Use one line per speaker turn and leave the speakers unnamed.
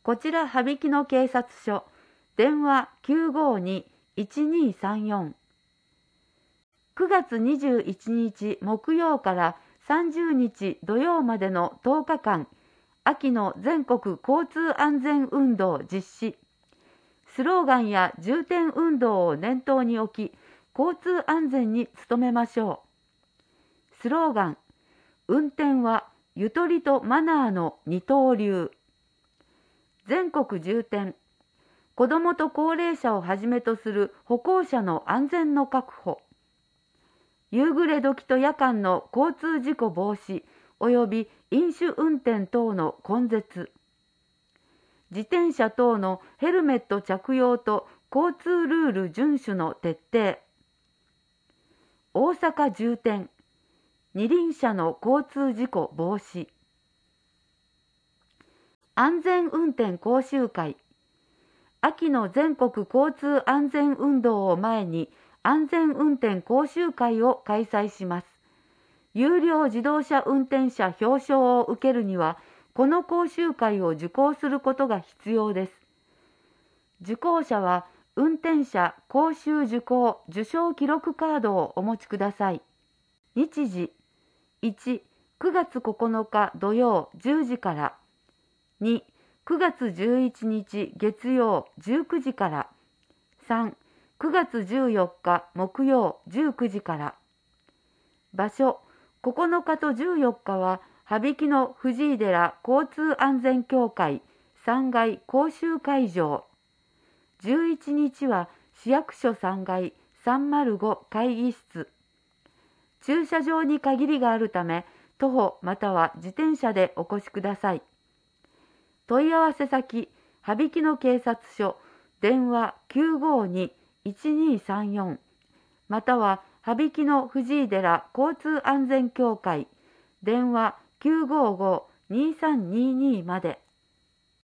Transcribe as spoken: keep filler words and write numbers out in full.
こちら羽曳野警察署、電話 きゅうごに いちにさんよん。くがつにじゅういちにち木曜からさんじゅうにち土曜までのとおかかん、秋の全国交通安全運動実施。スローガンや重点運動を念頭に置き、交通安全に努めましょう。スローガン、運転はゆとりとマナーの二刀流。全国重点、子どもと高齢者をはじめとする歩行者の安全の確保。夕暮れ時と夜間の交通事故防止及び飲酒運転等の根絶。自転車等のヘルメット着用と交通ルール遵守の徹底。大阪重点、二輪車の交通事故防止。安全運転講習会。秋の全国交通安全運動を前に安全運転講習会を開催します。有料自動車運転者表彰を受けるには、この講習会を受講することが必要です。受講者は運転者講習受講受賞記録カードをお持ちください。日時いち、くがつここのか土曜じゅうじから。に、くがつじゅういちにち月曜じゅうくじから。さん、くがつじゅうよっか木曜じゅうくじから。場所、ここのかとじゅうよっかは羽曳野藤井寺交通安全協会さんがい講習会場。じゅういちにちは市役所さんがいさんまるご会議室。駐車場に限りがあるため、徒歩または自転車でお越しください。問い合わせ先、羽曳野警察署、電話 きゅうごに いちにさんよん、または羽曳野藤井寺交通安全協会、電話 きゅうごご にさんにに まで。